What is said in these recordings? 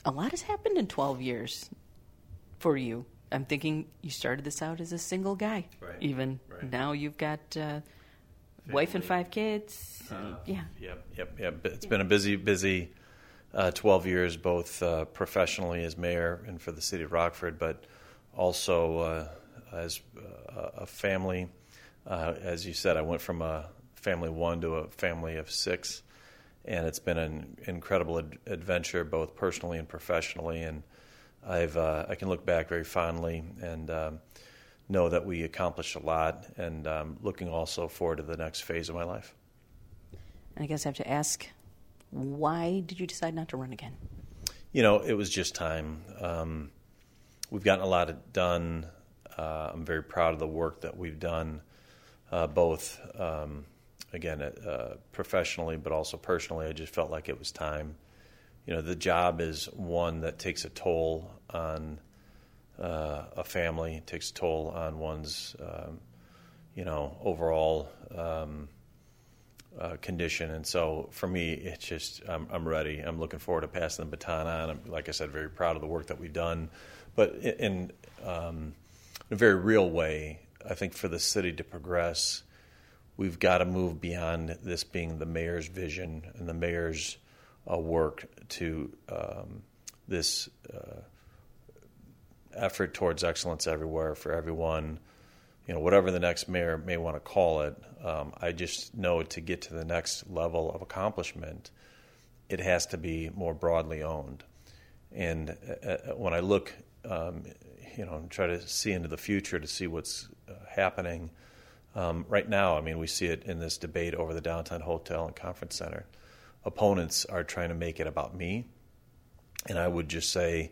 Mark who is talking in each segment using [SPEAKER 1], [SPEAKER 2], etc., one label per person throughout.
[SPEAKER 1] a lot has happened in 12 years for you. I'm thinking you started this out as a single guy.
[SPEAKER 2] Right.
[SPEAKER 1] Even
[SPEAKER 2] right.
[SPEAKER 1] now you've got wife and 5 kids.
[SPEAKER 2] Yep. It's been a busy 12 years, both professionally as mayor and for the city of Rockford, but also as a family. As you said, I went from a family of 1 to a family of 6, and it's been an incredible adventure, both personally and professionally. And I can look back very fondly and know that we accomplished a lot, and looking also forward to the next phase of my life.
[SPEAKER 1] I guess I have to ask, why did you decide not to run again?
[SPEAKER 2] It was just time. We've gotten a lot done. I'm very proud of the work that we've done, both, professionally, but also personally. I just felt like it was time. The job is one that takes a toll on a family, takes a toll on one's, overall condition. And so for me, it's just, I'm ready. I'm looking forward to passing the baton on. I'm, like I said, very proud of the work that we've done. But in a very real way, I think for the city to progress, we've got to move beyond this being the mayor's vision and the mayor's work to this effort towards excellence everywhere for everyone. Whatever the next mayor may want to call it, I just know to get to the next level of accomplishment, it has to be more broadly owned. And when I look, and try to see into the future to see what's happening right now, we see it in this debate over the downtown hotel and conference center. Opponents are trying to make it about me, and I would just say,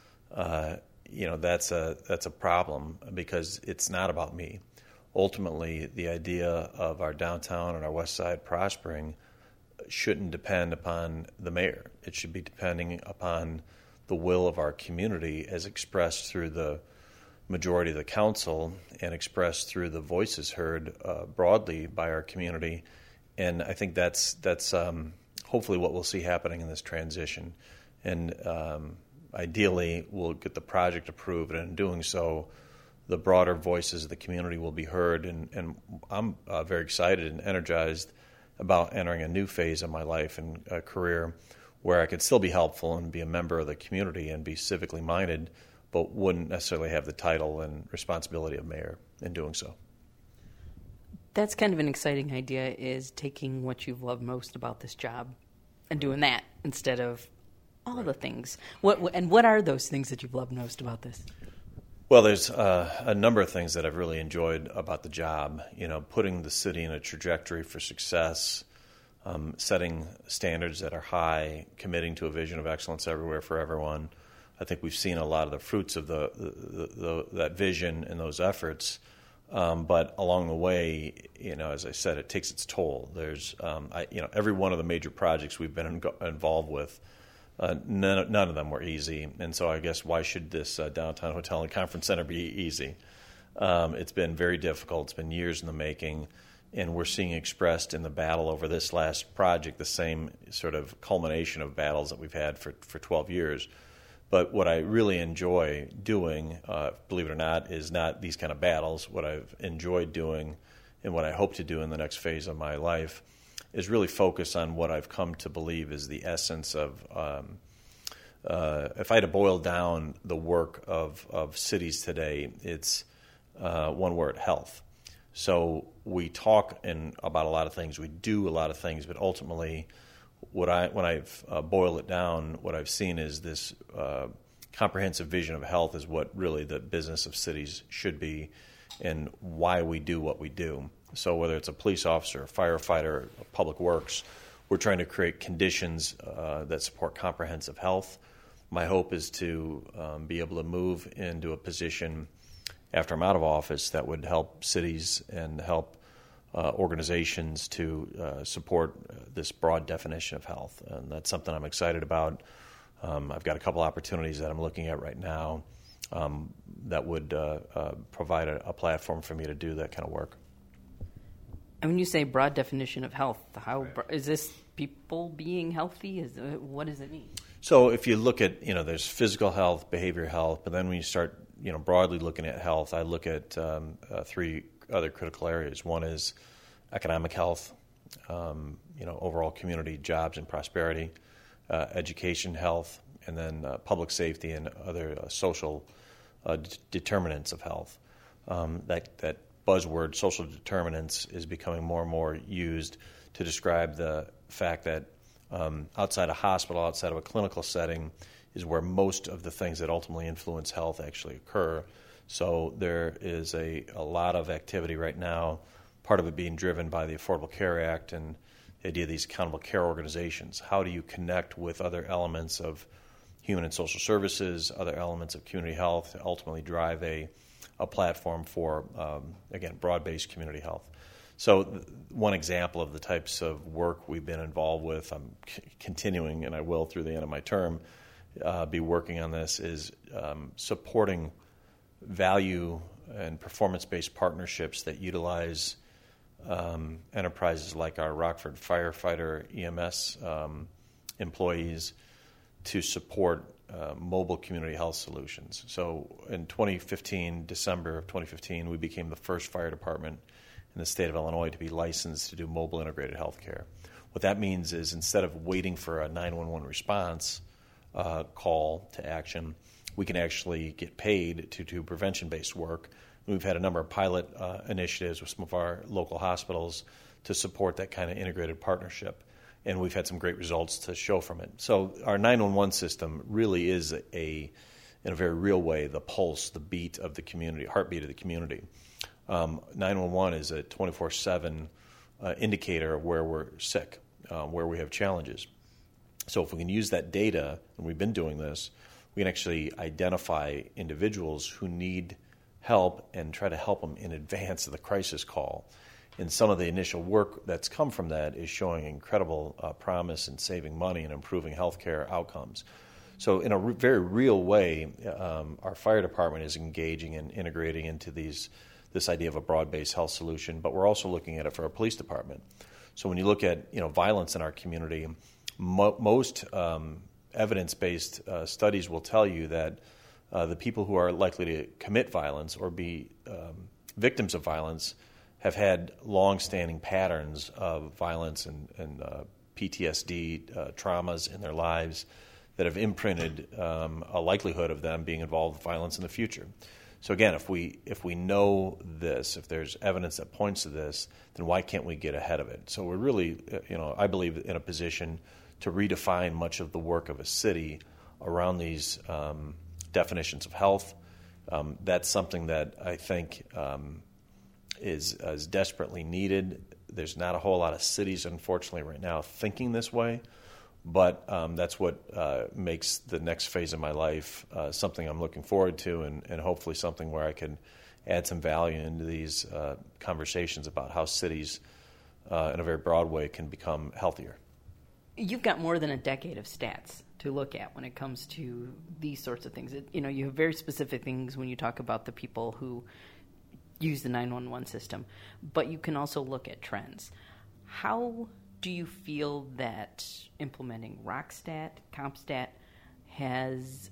[SPEAKER 2] that's a problem, because it's not about me. Ultimately, the idea of our downtown and our west side prospering shouldn't depend upon the mayor. It should be depending upon the will of our community as expressed through the majority of the council and expressed through the voices heard broadly by our community. And I think that's hopefully what we'll see happening in this transition. And ideally, we'll get the project approved, and in doing so, the broader voices of the community will be heard. And I'm very excited and energized about entering a new phase of my life and career where I could still be helpful and be a member of the community and be civically minded, but wouldn't necessarily have the title and responsibility of mayor in doing so.
[SPEAKER 1] That's kind of an exciting idea, is taking what you've loved most about this job and doing that instead of all the things. What are those things that you've loved most about this?
[SPEAKER 2] Well, there's a number of things that I've really enjoyed about the job. Putting the city in a trajectory for success, setting standards that are high, committing to a vision of excellence everywhere for everyone. I think we've seen a lot of the fruits of that vision and those efforts. But along the way, as I said, it takes its toll. There's, every one of the major projects we've been involved with, none of them were easy. And so I guess why should this downtown hotel and conference center be easy? It's been very difficult. It's been years in the making. And we're seeing expressed in the battle over this last project the same sort of culmination of battles that we've had for 12 years. But what I really enjoy doing, believe it or not, is not these kind of battles. What I've enjoyed doing and what I hope to do in the next phase of my life is really focus on what I've come to believe is the essence of, if I had to boil down the work of cities today, it's one word: health. So we talk about a lot of things, we do a lot of things, but ultimately, when I've boiled it down, what I've seen is this comprehensive vision of health is what really the business of cities should be, and why we do what we do. So whether it's a police officer, a firefighter, public works, we're trying to create conditions that support comprehensive health. My hope is to be able to move into a position after I'm out of office that would help cities and help organizations to support this broad definition of health. And that's something I'm excited about. I've got a couple opportunities that I'm looking at right now that would provide a platform for me to do that kind of work.
[SPEAKER 1] And when you say broad definition of health, how is this people being healthy? What does it mean?
[SPEAKER 2] So if you look at, there's physical health, behavioral health, but then when you start, broadly looking at health, I look at three other critical areas. One is economic health, overall community, jobs and prosperity, education, health, and then public safety and other social determinants of health. That buzzword, social determinants, is becoming more and more used to describe the fact that outside a hospital, outside of a clinical setting, is where most of the things that ultimately influence health actually occur. So there is a lot of activity right now, part of it being driven by the Affordable Care Act and the idea of these accountable care organizations. How do you connect with other elements of human and social services, other elements of community health, to ultimately drive a platform for, again, broad-based community health? So one example of the types of work we've been involved with, I'm continuing, and I will through the end of my term, be working on this, is supporting value and performance-based partnerships that utilize enterprises like our Rockford firefighter EMS employees to support mobile community health solutions. So in 2015, December of 2015, we became the first fire department in the state of Illinois to be licensed to do mobile integrated health care. What that means is instead of waiting for a 911 response call to action, we can actually get paid to do prevention-based work. We've had a number of pilot initiatives with some of our local hospitals to support that kind of integrated partnership, and we've had some great results to show from it. So our 911 system really is in a very real way, the pulse, the beat of the community, heartbeat of the community. 911 is a 24/7 indicator of where we're sick, where we have challenges. So if we can use that data, and we've been doing this, we can actually identify individuals who need help and try to help them in advance of the crisis call. And some of the initial work that's come from that is showing incredible promise in saving money and improving healthcare outcomes. So in a very real way, our fire department is engaging and integrating into this idea of a broad-based health solution, but we're also looking at it for our police department. So when you look at violence in our community, most evidence-based studies will tell you that the people who are likely to commit violence or be victims of violence have had long-standing patterns of violence and PTSD traumas in their lives that have imprinted a likelihood of them being involved with violence in the future. So again, if we know this, if there's evidence that points to this, then why can't we get ahead of it? So we're really, I believe, in a position to redefine much of the work of a city around these definitions of health. That's something that I think is desperately needed. There's not a whole lot of cities, unfortunately, right now thinking this way, but that's what makes the next phase of my life something I'm looking forward to, and hopefully something where I can add some value into these conversations about how cities, in a very broad way, can become healthier.
[SPEAKER 1] You've got more than a decade of stats to look at when it comes to these sorts of things. You have very specific things when you talk about the people who use the 911 system, but you can also look at trends. How do you feel that implementing RockStat, CompStat has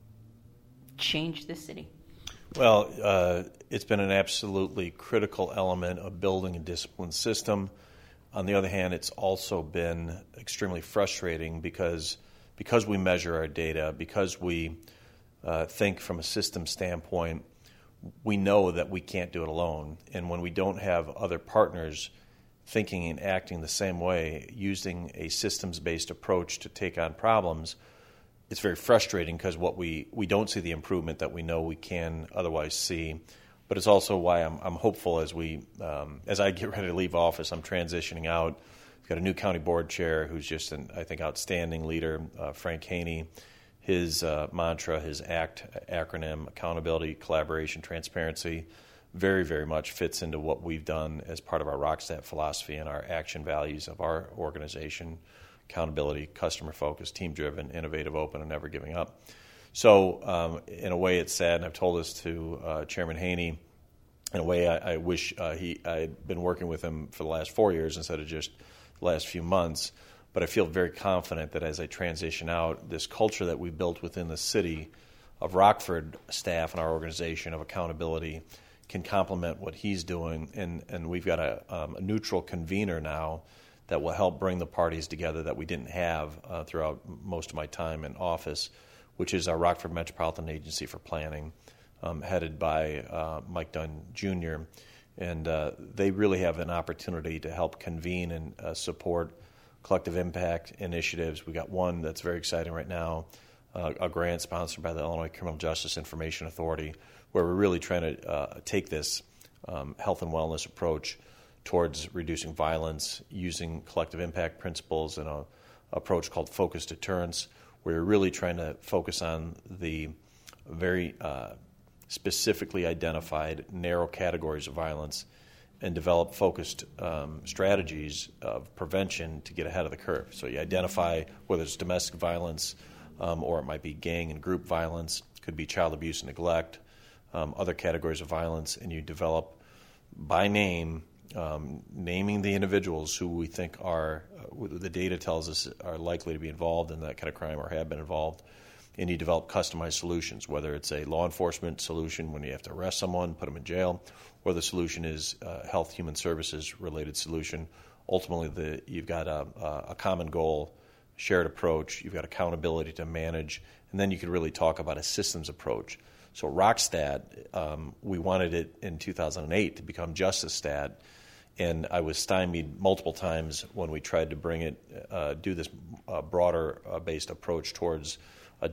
[SPEAKER 1] changed this city?
[SPEAKER 2] Well, it's been an absolutely critical element of building a disciplined system. On the other hand, it's also been extremely frustrating because we measure our data, because we think from a system standpoint, we know that we can't do it alone. And when we don't have other partners thinking and acting the same way, using a systems-based approach to take on problems, it's very frustrating because we don't see the improvement that we know we can otherwise see. But it's also why I'm hopeful as I get ready to leave office. I'm transitioning out. We've got a new county board chair who's just an, I think, outstanding leader, Frank Haney. His mantra, his ACT acronym, accountability, collaboration, transparency, very, very much fits into what we've done as part of our RockStat philosophy and our action values of our organization: accountability, customer-focused, team-driven, innovative, open, and never giving up. So in a way, it's sad, and I've told this to Chairman Haney. In a way, I wish I had been working with him for the last 4 years instead of just the last few months. But I feel very confident that as I transition out, this culture that we built within the city of Rockford staff and our organization of accountability can complement what he's doing. And we've got a neutral convener now that will help bring the parties together that we didn't have throughout most of my time in office, which is our Rockford Metropolitan Agency for Planning, headed by Mike Dunn Jr. And they really have an opportunity to help convene and support collective impact initiatives. We got one that's very exciting right now, a grant sponsored by the Illinois Criminal Justice Information Authority, where we're really trying to take this health and wellness approach towards reducing violence using collective impact principles and an approach called focused deterrence, where you're really trying to focus on the very specifically identified narrow categories of violence and develop focused strategies of prevention to get ahead of the curve. So you identify whether it's domestic violence or it might be gang and group violence, could be child abuse and neglect, other categories of violence, and you develop by name, naming the individuals who we think are, the data tells us are likely to be involved in that kind of crime or have been involved, and you develop customized solutions, whether it's a law enforcement solution when you have to arrest someone, put them in jail, or the solution is a health human services related solution. Ultimately, you've got a common goal, shared approach, you've got accountability to manage, and then you could really talk about a systems approach. So Rockstat, we wanted it in 2008 to become JusticeStat, and I was stymied multiple times when we tried to bring it, do this broader based approach towards a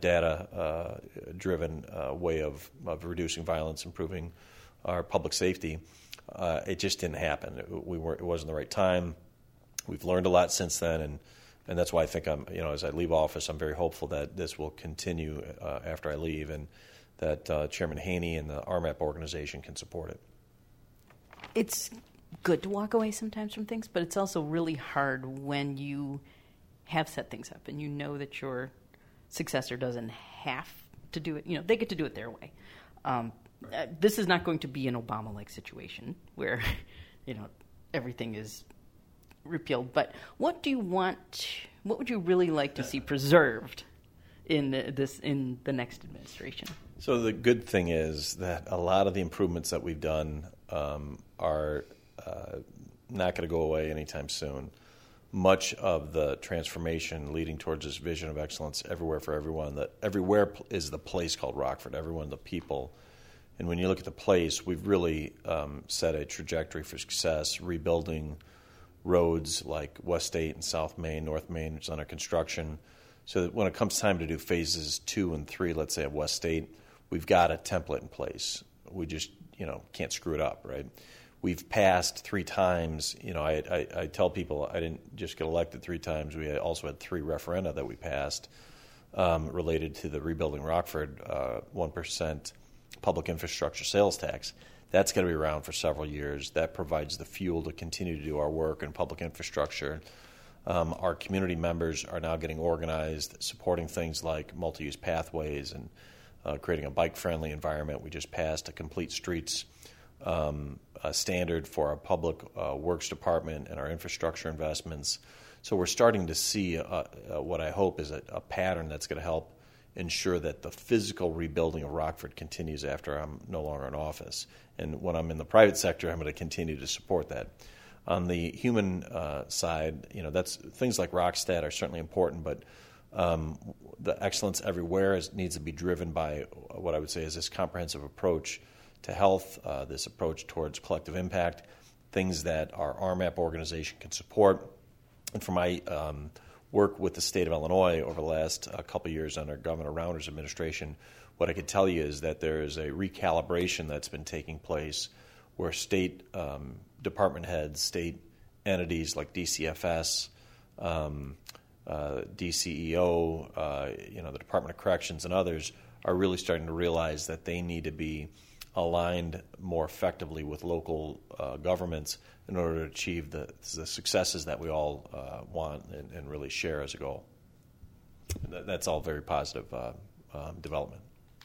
[SPEAKER 2] data-driven way of reducing violence, improving our public safety. It just didn't happen. It wasn't the right time. We've learned a lot since then, and that's why I think as I leave office, I'm very hopeful that this will continue after I leave, and that Chairman Haney and the RMAP organization can support it.
[SPEAKER 1] It's good to walk away sometimes from things, but it's also really hard when you have set things up and you know that your successor doesn't have to do it. They get to do it their way. This is not going to be an Obama-like situation where, everything is repealed. But what do you want? What would you really like to see preserved in the next administration?
[SPEAKER 2] So the good thing is that a lot of the improvements that we've done are not going to go away anytime soon. Much of the transformation leading towards this vision of excellence everywhere for everyone, that everywhere is the place called Rockford, everyone, the people. And when you look at the place, we've really set a trajectory for success, rebuilding roads like West State and South Main, North Main, which is under construction, so that when it comes time to do phases 2 and 3, let's say, of West State, we've got a template in place. We just, can't screw it up, right? We've passed 3 times. I tell people I didn't just get elected 3 times. We also had 3 referenda that we passed related to the Rebuilding Rockford 1% public infrastructure sales tax. That's going to be around for several years. That provides the fuel to continue to do our work in public infrastructure. Our community members are now getting organized, supporting things like multi-use pathways and creating a bike-friendly environment. We just passed a Complete Streets standard for our public works department and our infrastructure investments. So we're starting to see what I hope is a pattern that's going to help ensure that the physical rebuilding of Rockford continues after I'm no longer in office. And when I'm in the private sector, I'm going to continue to support that. On the human side, that's things like Rockstat are certainly important, but the excellence everywhere needs to be driven by what I would say is this comprehensive approach to health, this approach towards collective impact, things that our RMAP organization can support. And for my work with the state of Illinois over the last couple of years under Governor Rounder's administration, what I could tell you is that there is a recalibration that's been taking place where state department heads, state entities like DCFS, DCEO, the Department of Corrections and others are really starting to realize that they need to be aligned more effectively with local governments in order to achieve the successes that we all want and really share as a goal. That's all very positive development.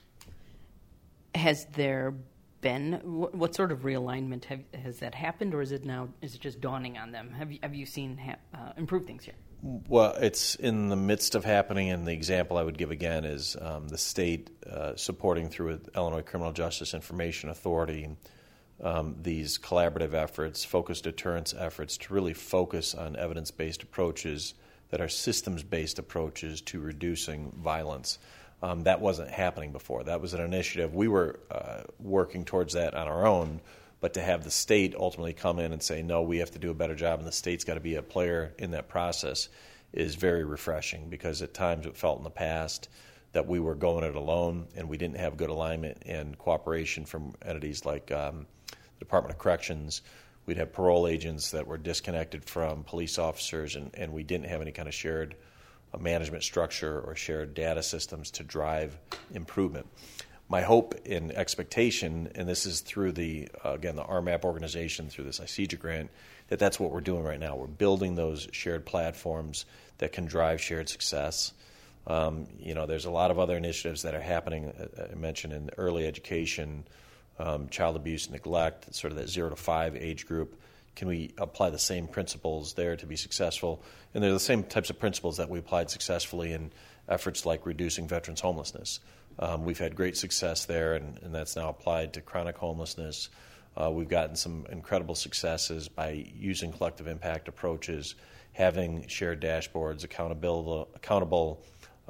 [SPEAKER 1] Has there been what sort of realignment has that happened, or is it just dawning on them? Have you seen improve things here?
[SPEAKER 2] Well, it's in the midst of happening, and the example I would give again is the state supporting through Illinois Criminal Justice Information Authority these collaborative efforts, focused deterrence efforts to really focus on evidence-based approaches that are systems-based approaches to reducing violence. That wasn't happening before. That was an initiative. We were working towards that on our own, but to have the state ultimately come in and say, no, we have to do a better job, and the state's got to be a player in that process is very refreshing, because at times it felt in the past that we were going it alone and we didn't have good alignment and cooperation from entities like the Department of Corrections. We'd have parole agents that were disconnected from police officers, and we didn't have any kind of shared management structure or shared data systems to drive improvement. My hope and expectation, and this is through the RMAP organization, through this ICEJA grant, that's what we're doing right now. We're building those shared platforms that can drive shared success. There's a lot of other initiatives that are happening. I mentioned in early education, child abuse, neglect, sort of that 0 to 5 age group. Can we apply the same principles there to be successful? And they're the same types of principles that we applied successfully in efforts like reducing veterans' homelessness. We've had great success there, and that's now applied to chronic homelessness. We've gotten some incredible successes by using collective impact approaches, having shared dashboards, accountable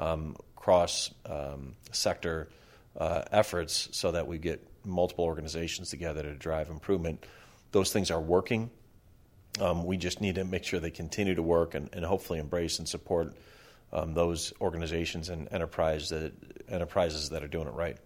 [SPEAKER 2] cross-sector efforts so that we get multiple organizations together to drive improvement. Those things are working. We just need to make sure they continue to work and hopefully embrace and support those organizations and enterprises that are doing it right.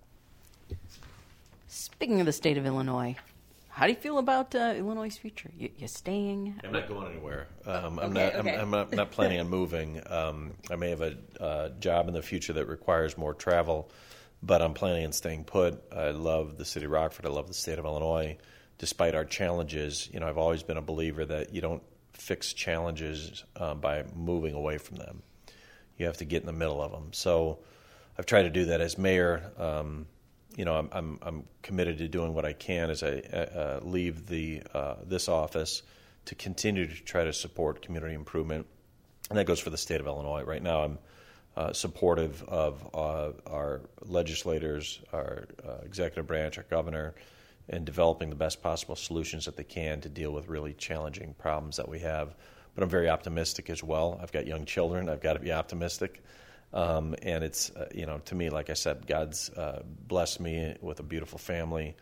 [SPEAKER 1] Speaking of the state of Illinois, how do you feel about Illinois' future? You staying?
[SPEAKER 2] I'm not going anywhere.
[SPEAKER 1] Okay.
[SPEAKER 2] I'm not planning on moving. I may have a job in the future that requires more travel, but I'm planning on staying put. I love the city of Rockford. I love the state of Illinois. Despite our challenges, I've always been a believer that you don't fix challenges by moving away from them. You have to get in the middle of them. So I've tried to do that as mayor. I'm committed to doing what I can as I leave this office to continue to try to support community improvement, and that goes for the state of Illinois. Right now, I'm supportive of our legislators, our executive branch, our governor, and developing the best possible solutions that they can to deal with really challenging problems that we have. But I'm very optimistic as well. I've got young children. I've got to be optimistic. And it's, to me, like I said, God's blessed me with a beautiful family,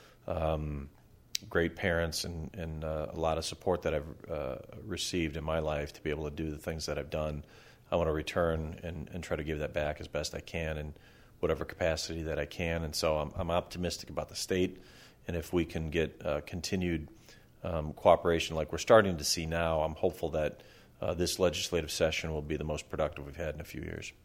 [SPEAKER 2] great parents, and a lot of support that I've received in my life to be able to do the things that I've done. I want to return and try to give that back as best I can in whatever capacity that I can. And so I'm optimistic about the state. And if we can get continued cooperation like we're starting to see now, I'm hopeful that this legislative session will be the most productive we've had in a few years.